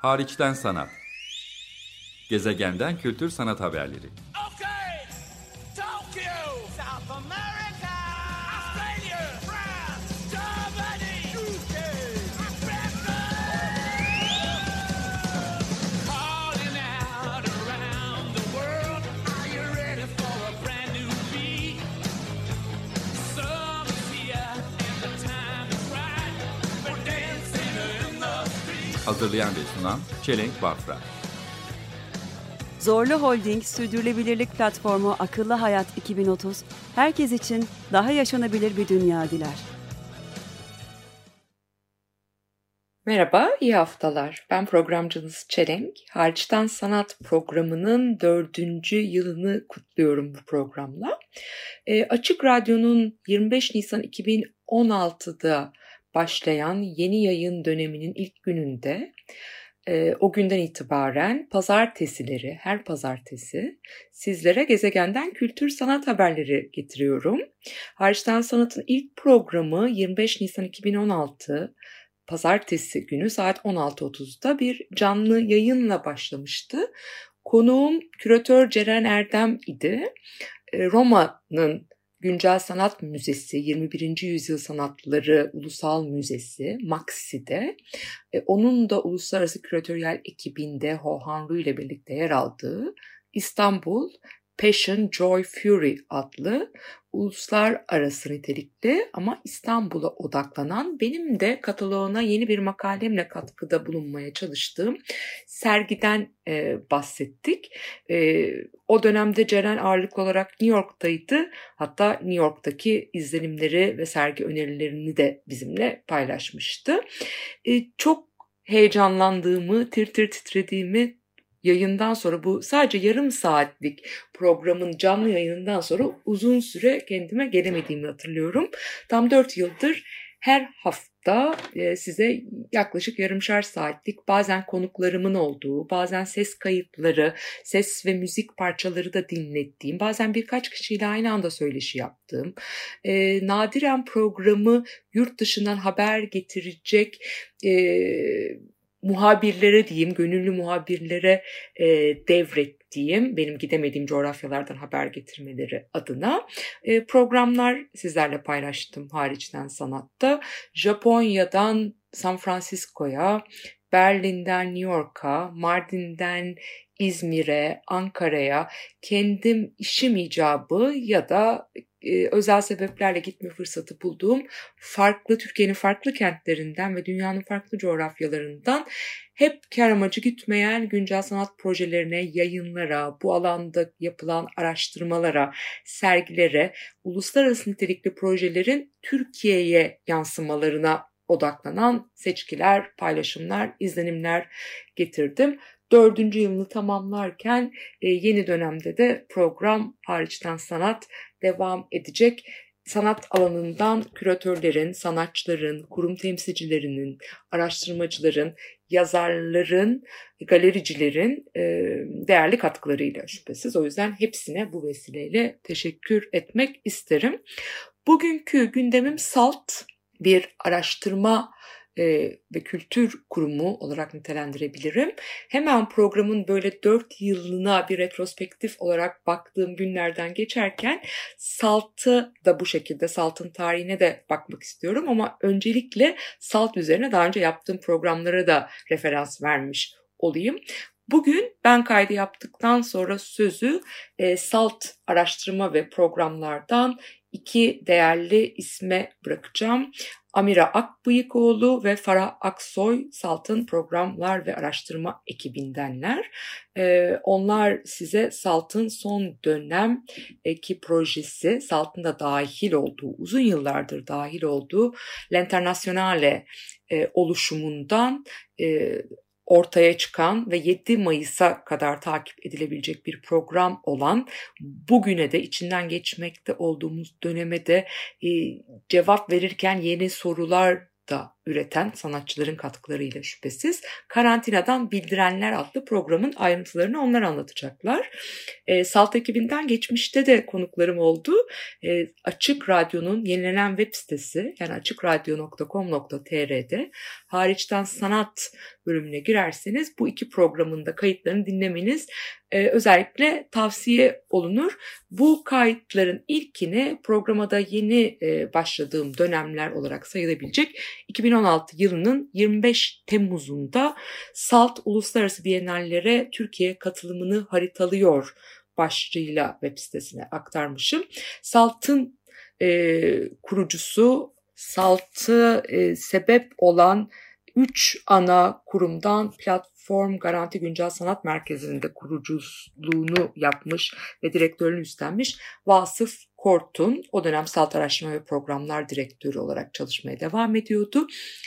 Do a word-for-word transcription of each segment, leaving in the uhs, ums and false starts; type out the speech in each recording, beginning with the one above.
Hariçten sanat. Gezegenden kültür sanat haberleri. Okay, Tokyo, South America, Australia, France, Germany, U K, Africa. Calling out around the world, are you ready for a brand new beat? Summer's here and the time is right. We're dancing in the street. Hazırlayan ve sunan Çelenk Bafra. Zorlu Holding Sürdürülebilirlik Platformu Akıllı Hayat iki bin otuz, herkes için daha yaşanabilir bir dünya diler. Merhaba, iyi haftalar. Ben programcınız Çelenk. Hariçten Sanat programının dördüncü yılını kutluyorum bu programla. E, Açık Radyo'nun yirmi beş Nisan iki bin on altıda başlayan yeni yayın döneminin ilk gününde e, o günden itibaren pazartesileri, her pazartesi sizlere gezegenden kültür sanat haberleri getiriyorum. Hariçten Sanat'ın ilk programı yirmi beş Nisan iki bin on altı Pazartesi günü saat on altı otuzda bir canlı yayınla başlamıştı. Konuğum küratör Ceren Erdem idi. Roma'nın Güncel Sanat Müzesi, yirmi birinci Yüzyıl Sanatları Ulusal Müzesi, Maxi'de, onun da uluslararası küratöryel ekibinde Ho Han ile birlikte yer aldığı İstanbul Passion, Joy, Fury adlı uluslararası nitelikli ama İstanbul'a odaklanan, benim de kataloğuna yeni bir makalemle katkıda bulunmaya çalıştığım sergiden e, bahsettik. E, o dönemde Ceren ağırlıklı olarak New York'taydı. Hatta New York'taki izlenimleri ve sergi önerilerini de bizimle paylaşmıştı. E, çok heyecanlandığımı, tir tir titrediğimi, yayından sonra, bu sadece yarım saatlik programın canlı yayınından sonra uzun süre kendime gelemediğimi hatırlıyorum. Tam dört yıldır her hafta size yaklaşık yarımşar saatlik, bazen konuklarımın olduğu, bazen ses kayıtları, ses ve müzik parçaları da dinlettiğim, bazen birkaç kişiyle aynı anda söyleşi yaptığım, e, nadiren programı yurt dışından haber getirecek e, muhabirlere diyeyim, gönüllü muhabirlere e, devrettiğim, benim gidemediğim coğrafyalardan haber getirmeleri adına e, programlar sizlerle paylaştım hariçten sanatta. Japonya'dan San Francisco'ya, Berlin'den New York'a, Mardin'den İzmir'e, Ankara'ya, kendim işim icabı ya da e, özel sebeplerle gitme fırsatı bulduğum farklı, Türkiye'nin farklı kentlerinden ve dünyanın farklı coğrafyalarından hep kar amacı gütmeyen güncel sanat projelerine, yayınlara, bu alanda yapılan araştırmalara, sergilere, uluslararası nitelikli projelerin Türkiye'ye yansımalarına odaklanan seçkiler, paylaşımlar, izlenimler getirdim. Dördüncü yılını tamamlarken e, yeni dönemde de program Hariçten Sanat devam edecek. Sanat alanından küratörlerin, sanatçıların, kurum temsilcilerinin, araştırmacıların, yazarların, galericilerin e, değerli katkılarıyla şüphesiz. O yüzden hepsine bu vesileyle teşekkür etmek isterim. Bugünkü gündemim SALT, bir araştırma e, ve kültür kurumu olarak nitelendirebilirim. Hemen programın böyle dört yılına bir retrospektif olarak baktığım günlerden geçerken SALT'ı da bu şekilde, SALT'ın tarihine de bakmak istiyorum ama öncelikle SALT üzerine daha önce yaptığım programlara da referans vermiş olayım. Bugün ben kaydı yaptıktan sonra sözü e, SALT araştırma ve programlardan iki değerli isme bırakacağım. Amira Akbıyıkoğlu ve Farah Aksoy, SALT'ın programlar ve araştırma ekibindenler. Ee, onlar size SALT'ın son dönemki projesi, SALT'ın da dahil olduğu, uzun yıllardır dahil olduğu L'Internazionale e, oluşumundan e, ortaya çıkan ve yedi Mayıs'a kadar takip edilebilecek bir program olan, bugüne de içinden geçmekte olduğumuz döneme de e, cevap verirken yeni sorular da üreten sanatçıların katkılarıyla şüphesiz. Karantinadan Bildirenler adlı programın ayrıntılarını onlar anlatacaklar. E, Salt ekibinden geçmişte de konuklarım oldu. E, Açık Radyo'nun yenilenen web sitesi yani açıkradyo nokta com nokta tr'de hariçten sanat bölümüne girerseniz bu iki programın da kayıtlarını dinlemeniz e, özellikle tavsiye olunur. Bu kayıtların ilkini programa da yeni e, başladığım dönemler olarak sayılabilecek iki bin on altı yılının yirmi beş Temmuz'unda Salt Uluslararası Bienallere Türkiye katılımını haritalıyor başlığıyla web sitesine aktarmışım. Salt'ın e, kurucusu, Salt'ı e, sebep olan üç ana kurumdan Platform Garanti Güncel Sanat Merkezi'nin de kuruculuğunu yapmış ve direktörlüğünü üstlenmiş Vasıf Kortun, o dönem Salt Araştırma ve Programlar Direktörü olarak çalışmaya devam ediyordu.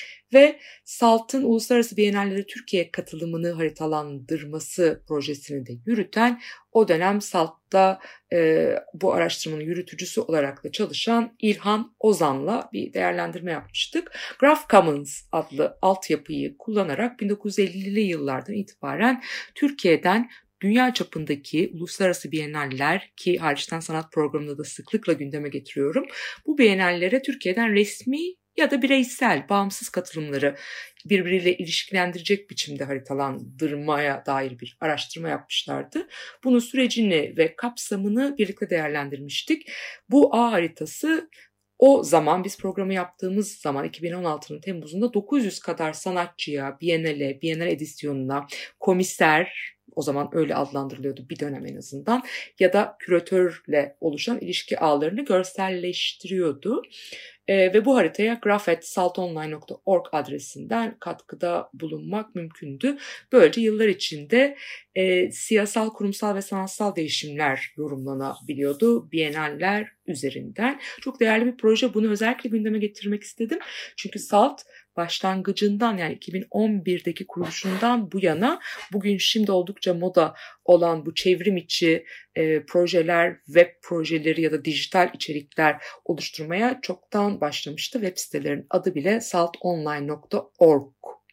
Ve Salt'ın Uluslararası Bienallere Türkiye katılımını haritalandırması projesini de yürüten, o dönem Salt'ta e, bu araştırmanın yürütücüsü olarak da çalışan İlhan Ozan'la bir değerlendirme yapmıştık. Graph Commons adlı altyapıyı kullanarak bin dokuz yüz ellili yıllardan itibaren Türkiye'den dünya çapındaki uluslararası biennaller, ki hariçten sanat programında da sıklıkla gündeme getiriyorum, bu biennallere Türkiye'den resmi ya da bireysel, bağımsız katılımları birbiriyle ilişkilendirecek biçimde haritalandırmaya dair bir araştırma yapmışlardı. Bunun sürecini ve kapsamını birlikte değerlendirmiştik. Bu ağ haritası o zaman biz programı yaptığımız zaman iki bin on altının Temmuz'unda dokuz yüz kadar sanatçıya, biennale, biennale edisyonuna, komiser, o zaman öyle adlandırılıyordu bir dönem en azından, ya da küratörle oluşan ilişki ağlarını görselleştiriyordu. Ee, ve bu haritaya graph at saltonline nokta org adresinden katkıda bulunmak mümkündü. Böylece yıllar içinde e, siyasal, kurumsal ve sanatsal değişimler yorumlanabiliyordu Biennaller üzerinden. Çok değerli bir proje. Bunu özellikle gündeme getirmek istedim. Çünkü Salt başlangıcından, yani iki bin on birdeki kuruluşundan bu yana bugün şimdi oldukça moda olan bu çevrim içi e, projeler, web projeleri ya da dijital içerikler oluşturmaya çoktan başlamıştı. Web sitelerin adı bile salt online nokta org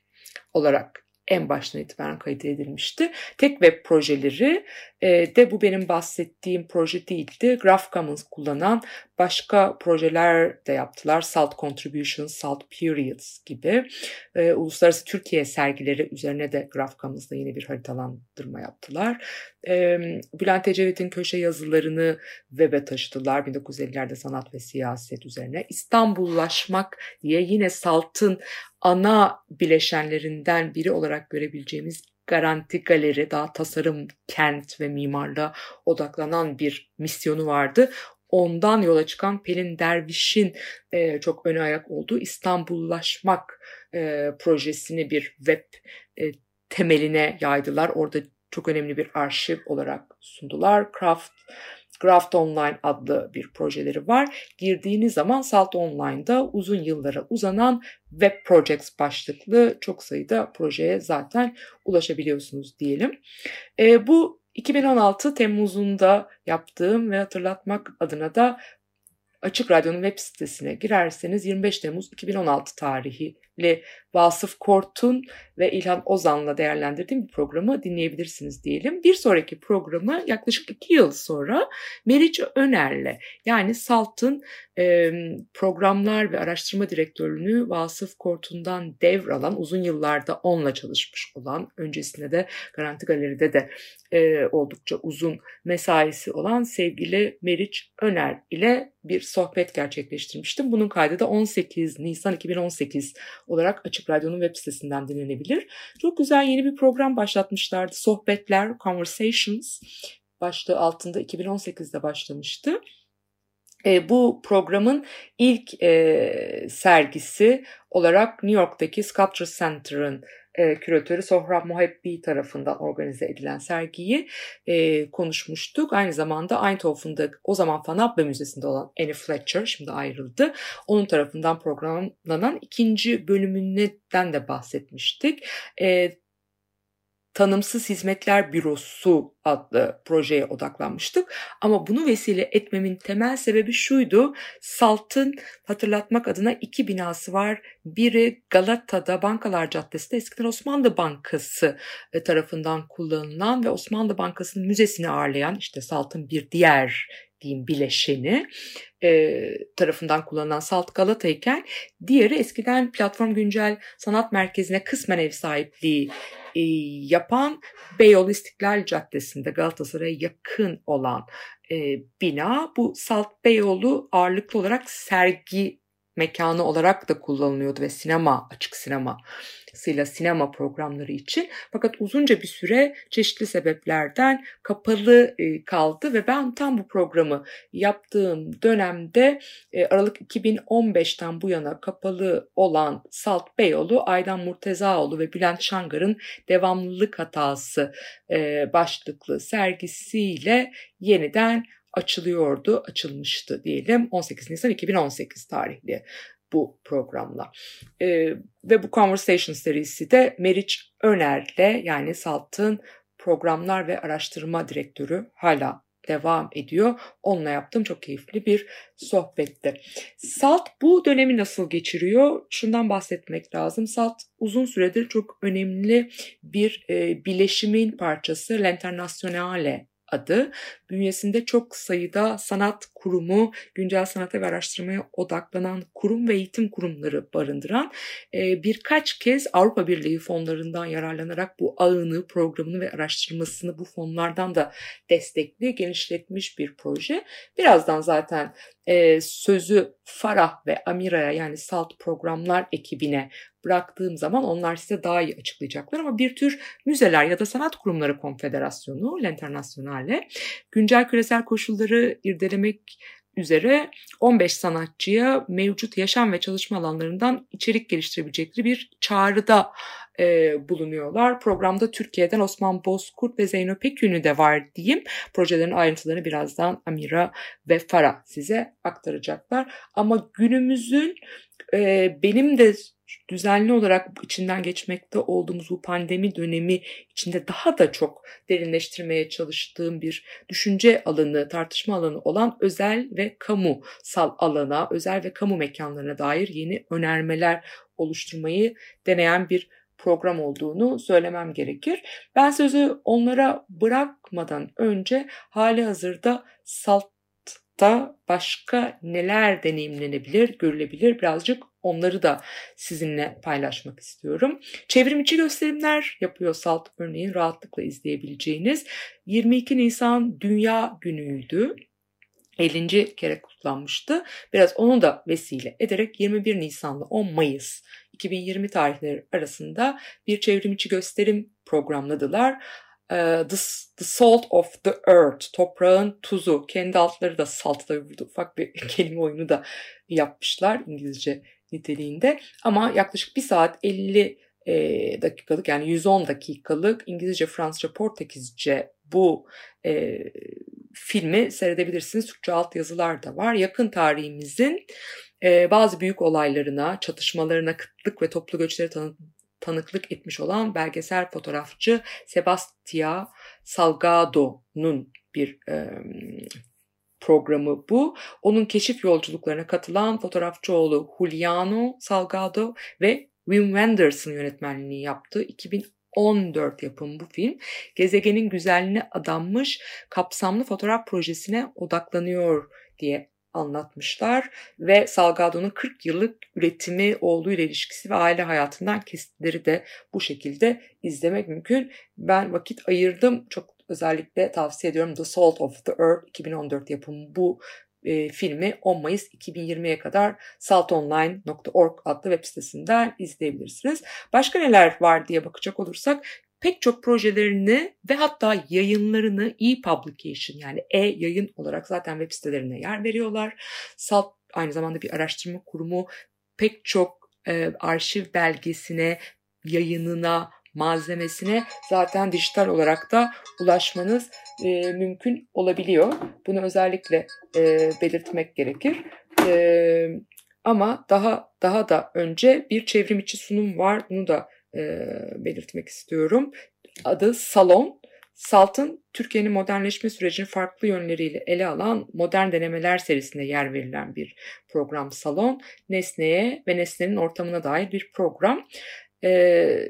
olarak en baştan itibaren kayıt edilmişti. Tek web projeleri e, de bu benim bahsettiğim proje değildi. Graph Commons kullanan başka projeler de yaptılar. Salt Contributions, Salt Periods gibi. E, Uluslararası Türkiye sergileri üzerine de Graph Commons'da yine bir haritalandırma yaptılar. E, Bülent Ecevit'in köşe yazılarını web'e taşıdılar. bin dokuz yüz ellilerde sanat ve siyaset üzerine. İstanbullaşmak diye yine Salt'ın ana bileşenlerinden biri olarak görebileceğimiz Garanti Galeri, daha tasarım, kent ve mimarlığa odaklanan bir misyonu vardı. Ondan yola çıkan Pelin Derviş'in e, çok öne ayak olduğu İstanbullaşmak e, projesini bir web e, temeline yaydılar. Orada çok önemli bir arşiv olarak sundular. Craft Graft Online adlı bir projeleri var. Girdiğiniz zaman Salt Online'da uzun yıllara uzanan Web Projects başlıklı çok sayıda projeye zaten ulaşabiliyorsunuz diyelim. E, bu iki bin on altı Temmuz'unda yaptığım ve hatırlatmak adına da Açık Radyo'nun web sitesine girerseniz yirmi beş Temmuz iki bin on altı tarihli Vasıf Kortun ve İlhan Ozan'la değerlendirdiğim bir programı dinleyebilirsiniz diyelim. Bir sonraki programı yaklaşık iki yıl sonra Meriç Öner'le, yani Salt'ın e, programlar ve araştırma direktörlüğünü Vasıf Kortun'dan devralan, uzun yıllarda onunla çalışmış olan, öncesinde de Garanti Galeri'de de e, oldukça uzun mesaisi olan sevgili Meriç Öner ile bir sohbet gerçekleştirmiştim. Bunun kaydı da on sekiz Nisan iki bin on sekiz olarak Açık Radyo'nun web sitesinden dinlenebilir. Çok güzel yeni bir program başlatmışlardı. Sohbetler, Conversations başlığı altında iki bin on sekizde başlamıştı. E, bu programın ilk e, sergisi olarak New York'taki Sculpture Center'ın e, küratörü Sohrab Muhebbi tarafından organize edilen sergiyi e, konuşmuştuk. Aynı zamanda Eindhoven'da o zaman Fanabbe Müzesi'nde olan Annie Fletcher, şimdi ayrıldı, onun tarafından programlanan ikinci bölümünden de bahsetmiştik. E, Tanımsız Hizmetler Bürosu adlı projeye odaklanmıştık. Ama bunu vesile etmemin temel sebebi şuydu. SALT'ın hatırlatmak adına iki binası var. Biri Galata'da Bankalar Caddesi'nde eskiden Osmanlı Bankası tarafından kullanılan ve Osmanlı Bankası'nın müzesini ağırlayan, işte SALT'ın bir diğer diyeyim bileşeni e, tarafından kullanılan SALT Galata'yken, diğeri eskiden Platform Güncel Sanat Merkezi'ne kısmen ev sahipliği e, yapan Beyoğlu İstiklal Caddesi'nde Galatasaray'a yakın olan e, bina. Bu SALT Beyoğlu ağırlıklı olarak sergi mekanı olarak da kullanılıyordu ve sinema, açık sinemasıyla sinema programları için. Fakat uzunca bir süre çeşitli sebeplerden kapalı kaldı ve ben tam bu programı yaptığım dönemde Aralık iki bin on beşten bu yana kapalı olan SALT Beyoğlu, Aydan Murtezaoğlu ve Bülent Şangar'ın Devamlılık Hatası başlıklı sergisiyle yeniden açılıyordu, açılmıştı diyelim on sekiz Nisan iki bin on sekiz tarihli bu programla. Ee, ve bu Conversation serisi de Meriç Öner'le, yani SALT'ın programlar ve araştırma direktörü, hala devam ediyor. Onunla yaptığım çok keyifli bir sohbetti. SALT bu dönemi nasıl geçiriyor? Şundan bahsetmek lazım. SALT uzun süredir çok önemli bir e, bileşimin parçası. L'Internationale adı. Bünyesinde çok sayıda sanat kurumu, güncel sanata ve araştırmaya odaklanan kurum ve eğitim kurumları barındıran, e, birkaç kez Avrupa Birliği fonlarından yararlanarak bu ağını, programını ve araştırmasını bu fonlardan da destekli, genişletmiş bir proje. Birazdan zaten e, sözü Farah ve Amira'ya, yani SALT programlar ekibine bıraktığım zaman onlar size daha iyi açıklayacaklar. Ama bir tür müzeler ya da sanat kurumları konfederasyonu, L'Internationale, güncel küresel koşulları irdelemek üzere on beş sanatçıya mevcut yaşam ve çalışma alanlarından içerik geliştirebilecekleri bir çağrıda e, bulunuyorlar. Programda Türkiye'den Osman Bozkurt ve Zeyno Pekünü de var diyeyim. Projelerin ayrıntılarını birazdan Amira ve Farah size aktaracaklar. Ama günümüzün e, benim de düzenli olarak içinden geçmekte olduğumuz bu pandemi dönemi içinde daha da çok derinleştirmeye çalıştığım bir düşünce alanı, tartışma alanı olan özel ve kamusal alana, özel ve kamu mekanlarına dair yeni önermeler oluşturmayı deneyen bir program olduğunu söylemem gerekir. Ben sözü onlara bırakmadan önce hali hazırda SALT'ta başka neler deneyimlenebilir, görülebilir, birazcık onları da sizinle paylaşmak istiyorum. Çevrim içi gösterimler yapıyor SALT, örneğin rahatlıkla izleyebileceğiniz. yirmi iki Nisan Dünya Günü'ydü. ellinci kere kutlanmıştı. Biraz onu da vesile ederek yirmi bir Nisan'la on Mayıs iki bin yirmi tarihleri arasında bir çevrim içi gösterim programladılar. The, the Salt of the Earth, toprağın tuzu, kendi altları da SALT'ta burada ufak bir kelime oyunu da yapmışlar İngilizce niteliğinde. Ama yaklaşık bir saat elli e, dakikalık, yani yüz on dakikalık İngilizce, Fransızca, Portekizce bu e, filmi seyredebilirsiniz. Türkçe altyazılar da var. Yakın tarihimizin e, bazı büyük olaylarına, çatışmalarına, kıtlık ve toplu göçlere tanı tanıklık etmiş olan belgesel fotoğrafçı Sebastião Salgado'nun bir e, programı bu. Onun keşif yolculuklarına katılan fotoğrafçı oğlu Juliano Salgado ve Wim Wenders'ın yönetmenliğini yaptığı iki bin on dört yapımı bu film, gezegenin güzelliğine adanmış kapsamlı fotoğraf projesine odaklanıyor diye anlatmışlar ve Salgado'nun kırk yıllık üretimi, oğluyla ilişkisi ve aile hayatından kesitleri de bu şekilde izlemek mümkün. Ben vakit ayırdım. Çok özellikle tavsiye ediyorum. The Salt of the Earth iki bin on dört yapımı bu e, filmi on Mayıs iki bin yirmiye kadar salt online nokta org adlı web sitesinden izleyebilirsiniz. Başka neler var diye bakacak olursak, pek çok projelerini ve hatta yayınlarını e-publication, yani e-yayın olarak zaten web sitelerine yer veriyorlar. SALT aynı zamanda bir araştırma kurumu. Pek çok e, arşiv belgesine, yayınına, malzemesine zaten dijital olarak da ulaşmanız e, mümkün olabiliyor. Bunu özellikle e, belirtmek gerekir. E, ama daha daha da önce bir çevrim içi sunum var. Bunu da e, belirtmek istiyorum. adı Salon. Salt'ın Türkiye'nin modernleşme sürecini farklı yönleriyle ele alan modern denemeler serisine yer verilen bir program Salon. Nesneye ve nesnenin ortamına dair bir program. Ee,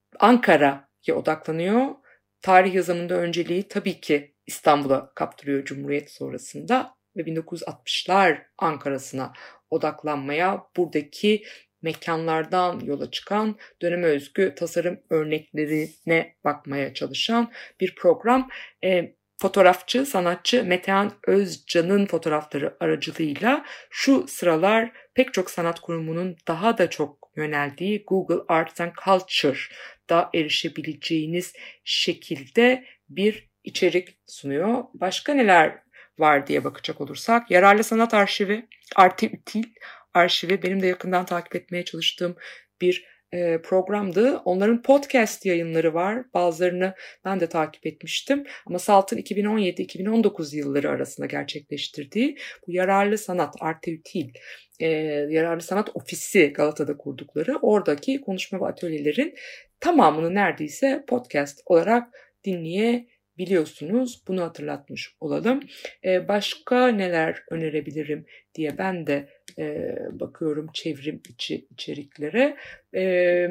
Ankara'ya odaklanıyor. Tarih yazımında önceliği tabii ki İstanbul'a kaptırıyor Cumhuriyet sonrasında ve bin dokuz yüz altmışlar Ankara'sına odaklanmaya, buradaki mekanlardan yola çıkan döneme özgü tasarım örneklerine bakmaya çalışan bir program. E, fotoğrafçı, sanatçı Metehan Özcan'ın fotoğrafları aracılığıyla şu sıralar pek çok sanat kurumunun daha da çok yöneldiği Google Arts and Culture'da erişebileceğiniz şekilde bir içerik sunuyor. Başka neler var diye bakacak olursak, Yararlı Sanat Arşivi, Arte Util arşivi benim de yakından takip etmeye çalıştığım bir e, programdı. Onların podcast yayınları var. Bazılarını ben de takip etmiştim. Ama Salt'ın iki bin on yedi iki bin on dokuz yılları arasında gerçekleştirdiği bu Yararlı Sanat, Arte Util, e, Yararlı Sanat Ofisi Galata'da kurdukları oradaki konuşma ve atölyelerin tamamını neredeyse podcast olarak dinleyebiliyorsunuz. Bunu hatırlatmış olalım. Ee, başka neler önerebilirim diye ben de e, bakıyorum çevrim içi içeriklere. Ee,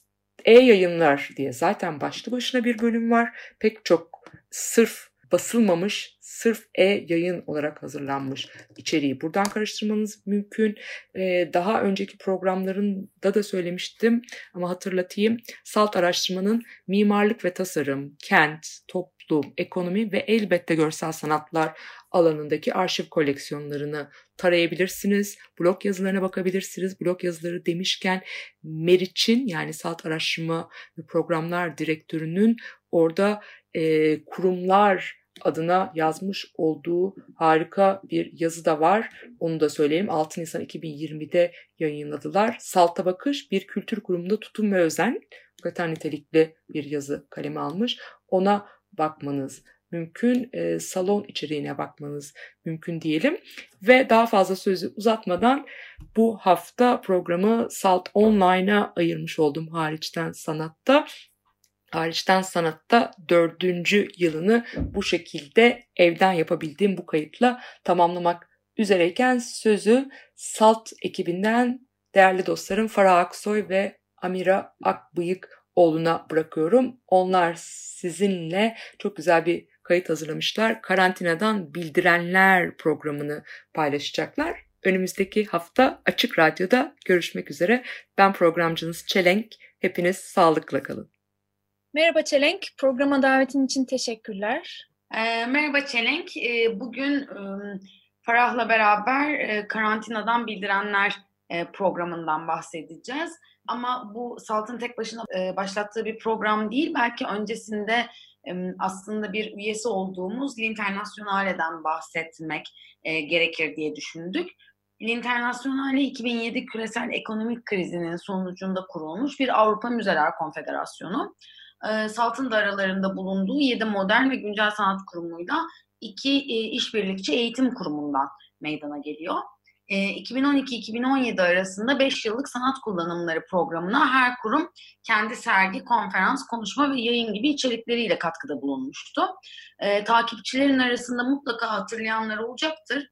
E-yayınlar diye zaten başlı başına bir bölüm var. Pek çok sırf basılmamış, sırf e-yayın olarak hazırlanmış içeriği buradan karıştırmanız mümkün. Ee, daha önceki programlarında da söylemiştim ama hatırlatayım. Salt Araştırma'nın mimarlık ve tasarım, kent, toplum, ekonomi ve elbette görsel sanatlar alanındaki arşiv koleksiyonlarını tarayabilirsiniz. Blog yazılarına bakabilirsiniz. Blog yazıları demişken Meriç'in, yani Salt Araştırma ve Programlar Direktörü'nün orada e, kurumlar adına yazmış olduğu harika bir yazı da var. Onu da söyleyeyim. altı Nisan iki bin yirmide yayınladılar. Salt'a Bakış, bir kültür kurumunda tutum ve özen. Hakikaten nitelikli bir yazı kaleme almış. Ona bakmanız mümkün. E, salon içeriğine bakmanız mümkün diyelim. Ve daha fazla sözü uzatmadan bu hafta programı Salt Online'a ayırmış oldum hariçten sanatta. Hariçten Sanat'ta dördüncü yılını bu şekilde evden yapabildiğim bu kayıtla tamamlamak üzereyken sözü Salt ekibinden değerli dostlarım Farah Aksoy ve Amira Akbıyıkoğlu'na bırakıyorum. Onlar sizinle çok güzel bir kayıt hazırlamışlar. Karantinadan Bildirenler programını paylaşacaklar. Önümüzdeki hafta Açık Radyo'da görüşmek üzere. Ben programcınız Çelenk. Hepiniz sağlıkla kalın. Merhaba Çelenk, programa davetin için teşekkürler. E, merhaba Çelenk, e, bugün e, Farah'la beraber e, Karantinadan Bildirenler e, programından bahsedeceğiz. Ama bu Salt'ın tek başına e, başlattığı bir program değil, belki öncesinde e, aslında bir üyesi olduğumuz L'Internationale'den bahsetmek e, gerekir diye düşündük. L'Internationale iki bin yedi küresel ekonomik krizinin sonucunda kurulmuş bir Avrupa Müzeler Konfederasyonu. Salt'ın da aralarında bulunduğu yedi modern ve güncel sanat kurumuyla iki işbirlikçi eğitim kurumundan meydana geliyor. iki bin on iki iki bin on yedi arasında beş yıllık sanat kullanımları programına her kurum kendi sergi, konferans, konuşma ve yayın gibi içerikleriyle katkıda bulunmuştu. Takipçilerin arasında mutlaka hatırlayanlar olacaktır.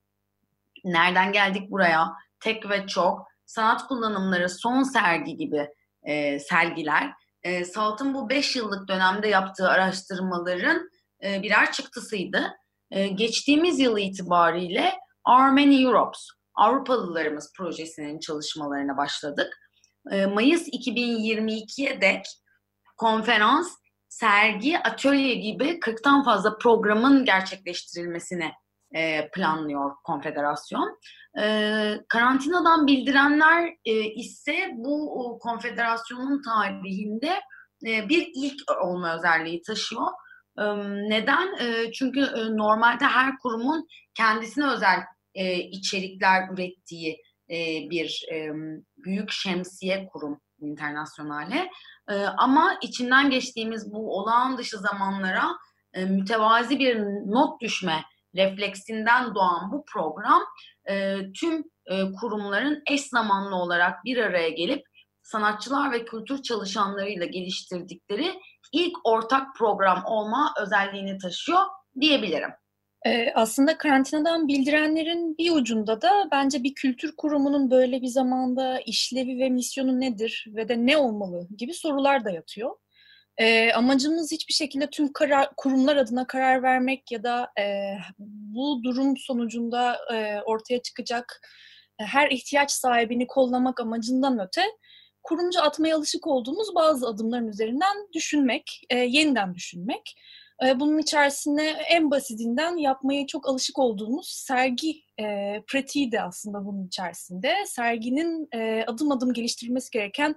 Nereden geldik buraya? Tek ve çok, sanat kullanımları, son sergi gibi e, sergiler. E, Salt'ın bu beş yıllık dönemde yaptığı araştırmaların e, birer çıktısıydı. E, geçtiğimiz yıl itibariyle Our Many Europes, Avrupalılarımız projesinin çalışmalarına başladık. E, Mayıs iki bin yirmi ikiye dek konferans, sergi, atölye gibi kırktan fazla programın gerçekleştirilmesini e, planlıyor konfederasyon. E, karantinadan bildirenler e, ise bu o, konfederasyonun tarihinde e, bir ilk olma özelliği taşıyor. E, neden? E, çünkü e, normalde her kurumun kendisine özel e, içerikler ürettiği e, bir e, büyük şemsiye kurum internasyonale. E, ama içinden geçtiğimiz bu olağan dışı zamanlara e, mütevazi bir not düşme refleksinden doğan bu program e, tüm e, kurumların eş zamanlı olarak bir araya gelip sanatçılar ve kültür çalışanlarıyla geliştirdikleri ilk ortak program olma özelliğini taşıyor diyebilirim. Ee, aslında karantinadan bildirenlerin bir ucunda da bence bir kültür kurumunun böyle bir zamanda işlevi ve misyonu nedir ve de ne olmalı gibi sorular da yatıyor. Ee, amacımız hiçbir şekilde tüm karar, kurumlar adına karar vermek ya da e, bu durum sonucunda e, ortaya çıkacak e, her ihtiyaç sahibini kollamak amacından öte kurumcu atmaya alışık olduğumuz bazı adımların üzerinden düşünmek, e, yeniden düşünmek. E, bunun içerisine en basitinden yapmaya çok alışık olduğumuz sergi e, pratiği de aslında bunun içerisinde. Serginin e, adım adım geliştirilmesi gereken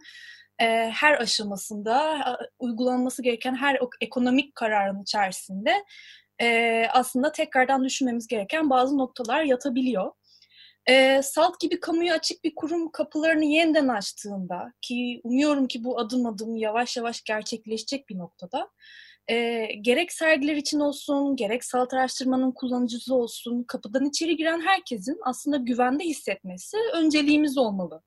e, her aşamasında, e, uygulanması gereken her ekonomik kararın içerisinde e, aslında tekrardan düşünmemiz gereken bazı noktalar yatabiliyor. E, SALT gibi kamuya açık bir kurum kapılarını yeniden açtığında, ki umuyorum ki bu adım adım yavaş yavaş gerçekleşecek bir noktada, e, gerek sergiler için olsun, gerek SALT araştırmanın kullanıcısı olsun, kapıdan içeri giren herkesin aslında güvende hissetmesi önceliğimiz olmalı.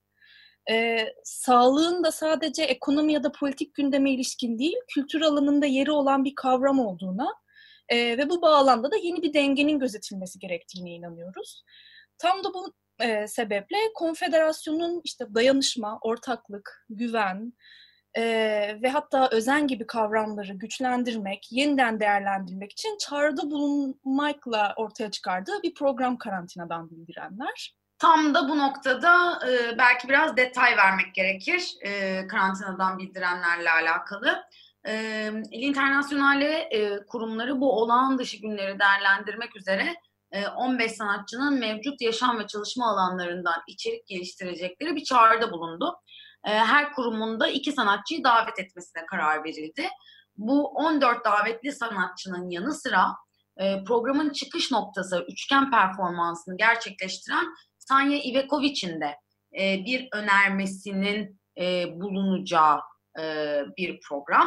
E, sağlığın da sadece ekonomi ya da politik gündeme ilişkin değil, kültür alanında yeri olan bir kavram olduğuna e, ve bu bağlamda da yeni bir dengenin gözetilmesi gerektiğine inanıyoruz. Tam da bu e, sebeple konfederasyonun işte dayanışma, ortaklık, güven e, ve hatta özen gibi kavramları güçlendirmek, yeniden değerlendirmek için çağrıda bulunmakla ortaya çıkardığı bir program Karantinadan Bildirenler. Tam da bu noktada e, belki biraz detay vermek gerekir e, karantinadan bildirenlerle alakalı. E, L'Internationale e, kurumları bu olağan dışı günleri değerlendirmek üzere on beş sanatçının mevcut yaşam ve çalışma alanlarından içerik geliştirecekleri bir çağrıda bulundu. Her kurumunda iki sanatçıyı davet etmesine karar verildi. Bu on dört davetli sanatçının yanı sıra programın çıkış noktası üçgen performansını gerçekleştiren Sanja Iveković'in de bir önermesinin bulunacağı bir program.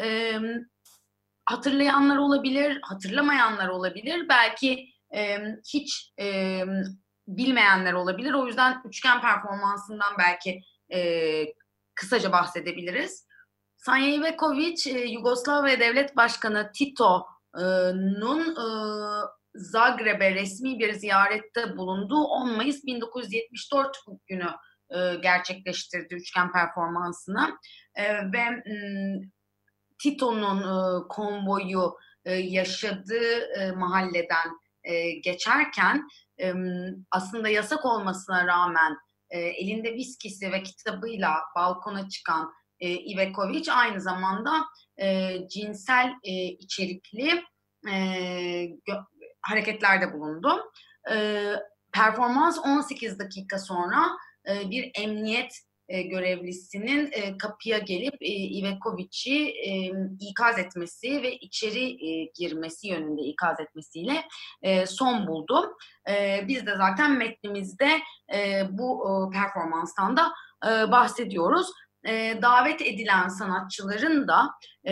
Hatırlayanlar olabilir, hatırlamayanlar olabilir. Belki e, hiç e, bilmeyenler olabilir. O yüzden üçgen performansından belki e, kısaca bahsedebiliriz. Sanja Iveković, e, Yugoslavya Devlet Başkanı Tito'nun e, Zagreb'e resmi bir ziyarette bulunduğu on Mayıs bin dokuz yüz yetmiş dört günü e, gerçekleştirdi üçgen performansını. E, ve m, Tito'nun e, konvoyu e, yaşadığı e, mahalleden e, geçerken e, aslında yasak olmasına rağmen e, elinde viskisi ve kitabıyla balkona çıkan e, Iveković aynı zamanda e, cinsel e, içerikli e, gö- hareketlerde bulundu. E, performans on sekiz dakika sonra e, bir emniyet E, görevlisinin e, kapıya gelip e, Iveković'i e, ikaz etmesi ve içeri e, girmesi yönünde ikaz etmesiyle e, son buldu. E, biz de zaten metnimizde e, bu e, performanstan da e, bahsediyoruz. E, davet edilen sanatçıların da e,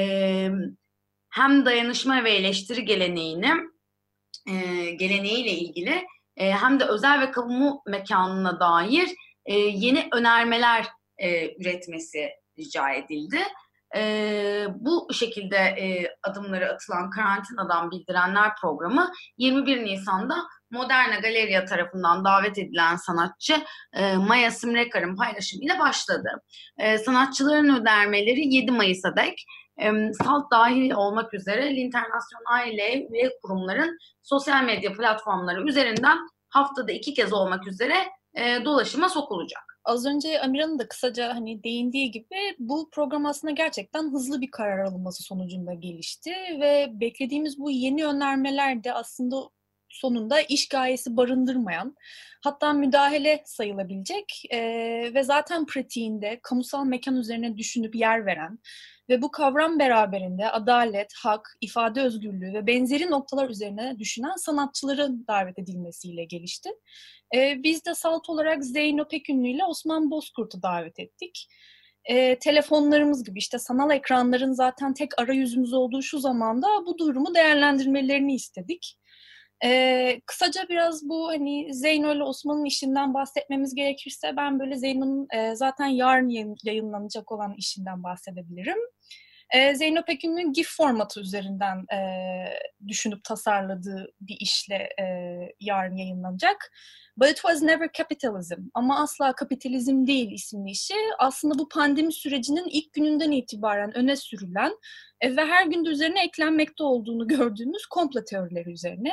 hem dayanışma ve eleştiri geleneğini e, geleneğiyle ilgili e, hem de özel ve kamu mekanına dair E, yeni önermeler e, üretmesi rica edildi. E, bu şekilde e, adımları atılan Karantinadan Bildirenler programı yirmi bir Nisan'da Moderna Galeria tarafından davet edilen sanatçı e, Maya Smrekar'ın paylaşımıyla başladı. E, sanatçıların önermeleri yedi Mayıs'a dek e, SALT dahil olmak üzere L'Internationale ve kurumların sosyal medya platformları üzerinden haftada iki kez olmak üzere E, dolaşıma sokulacak. Az önce Amira'nın da kısaca hani değindiği gibi bu program aslında gerçekten hızlı bir karar alınması sonucunda gelişti ve beklediğimiz bu yeni önermeler de aslında sonunda iş gayesi barındırmayan, hatta müdahale sayılabilecek e, ve zaten pratiğinde kamusal mekan üzerine düşünüp yer veren ve bu kavram beraberinde adalet, hak, ifade özgürlüğü ve benzeri noktalar üzerine düşünen sanatçıların davet edilmesiyle gelişti. Ee, biz de SALT olarak Zeyno Pekünlü ile Osman Bozkurt'u davet ettik. Ee, telefonlarımız gibi işte sanal ekranların zaten tek arayüzümüz olduğu şu zamanda bu durumu değerlendirmelerini istedik. Ee, kısaca biraz bu hani Zeyno ile Osman'ın işinden bahsetmemiz gerekirse ben böyle Zeyno'nun e, zaten yarın yayınlanacak olan işinden bahsedebilirim. e, Zeyno Pekün'ün GIF formatı üzerinden e, düşünüp tasarladığı bir işle e, yarın yayınlanacak. But It Was Never Capitalism, ama asla kapitalizm değil isimli işi aslında bu pandemi sürecinin ilk gününden itibaren öne sürülen e, ve her gün de üzerine eklenmekte olduğunu gördüğümüz komplo teorileri üzerine.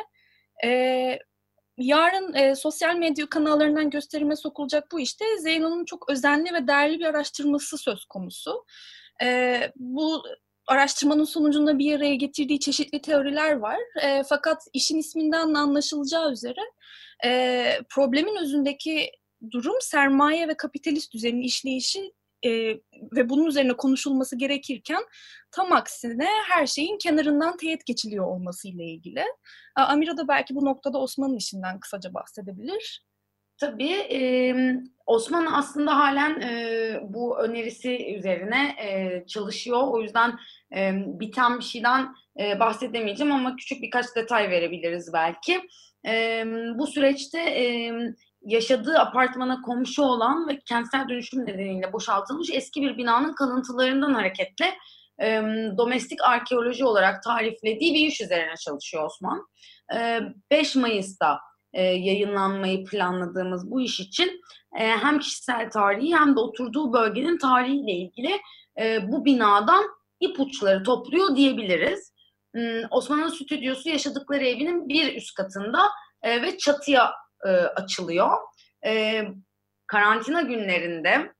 E, yarın e, sosyal medya kanallarından gösterime sokulacak bu işte Zeyno'nun çok özenli ve değerli bir araştırması söz konusu. E, bu araştırmanın sonucunda bir araya getirdiği çeşitli teoriler var. E, fakat işin isminden de anlaşılacağı üzere e, problemin özündeki durum sermaye ve kapitalist düzenin işleyişi e, ve bunun üzerine konuşulması gerekirken tam aksine her şeyin kenarından teyit geçiliyor olmasıyla ilgili. Amira da belki bu noktada Osman'ın işinden kısaca bahsedebilir. Tabii e, Osman aslında halen e, bu önerisi üzerine e, çalışıyor. O yüzden e, biten bir şeyden e, bahsedemeyeceğim ama küçük birkaç detay verebiliriz belki. E, bu süreçte e, yaşadığı apartmana komşu olan ve kentsel dönüşüm nedeniyle boşaltılmış eski bir binanın kalıntılarından hareketle e, domestik arkeoloji olarak tariflediği bir iş üzerine çalışıyor Osman. E, beş Mayıs'ta e, yayınlanmayı planladığımız bu iş için e, hem kişisel tarihi hem de oturduğu bölgenin tarihiyle ilgili e, bu binadan ipuçları topluyor diyebiliriz. E, Osman'ın stüdyosu yaşadıkları evinin bir üst katında e, ve çatıya e, açılıyor. E, karantina günlerinde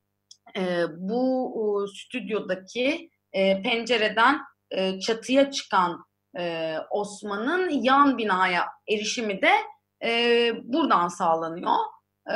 e, bu e, stüdyodaki e, pencereden e, çatıya çıkan e, Osman'ın yan binaya erişimi de e, buradan sağlanıyor. E,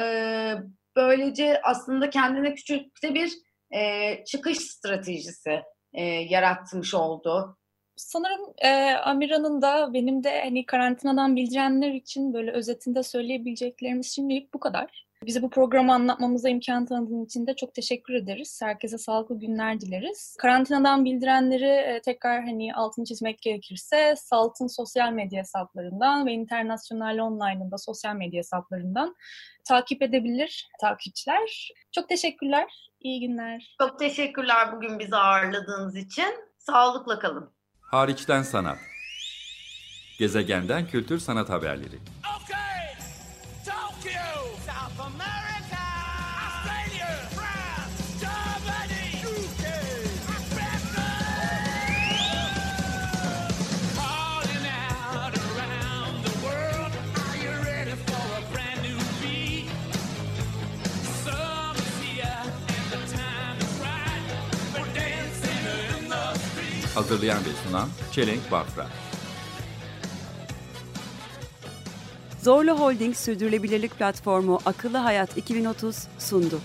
böylece aslında kendine küçük de bir e, çıkış stratejisi e, yaratmış oldu. Sanırım e, Amira'nın da benim de hani karantinadan bildirenler için böyle özetinde söyleyebileceklerimiz şimdilik bu kadar. Bize bu programı anlatmamıza imkan tanıdığın için de çok teşekkür ederiz. Herkese sağlıklı günler dileriz. Karantinadan bildirenleri e, tekrar hani altını çizmek gerekirse Salt'ın sosyal medya hesaplarından ve International Online'ın da sosyal medya hesaplarından takip edebilir takipçiler. Çok teşekkürler. İyi günler. Çok teşekkürler bugün bizi ağırladığınız için. Sağlıkla kalın. Hariçten sanat. Gezegenden kültür sanat haberleri. Okay, Tokyo, South America, Australia, France, Germany, U K, calling out around the world. Are you ready for a brand new beat? Summer's here and the time is right. We're dancing in the street. Hazırlayan ve sunan Çelenk Bafra. Zorlu Holding Sürdürülebilirlik Platformu Akıllı Hayat iki bin otuz sundu.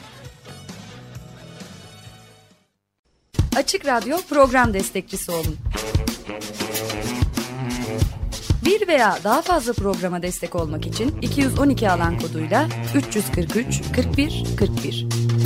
Açık Radyo program destekçisi olun. Bir veya daha fazla programa destek olmak için iki yüz on iki alan koduyla üç yüz kırk üç kırk bir kırk bir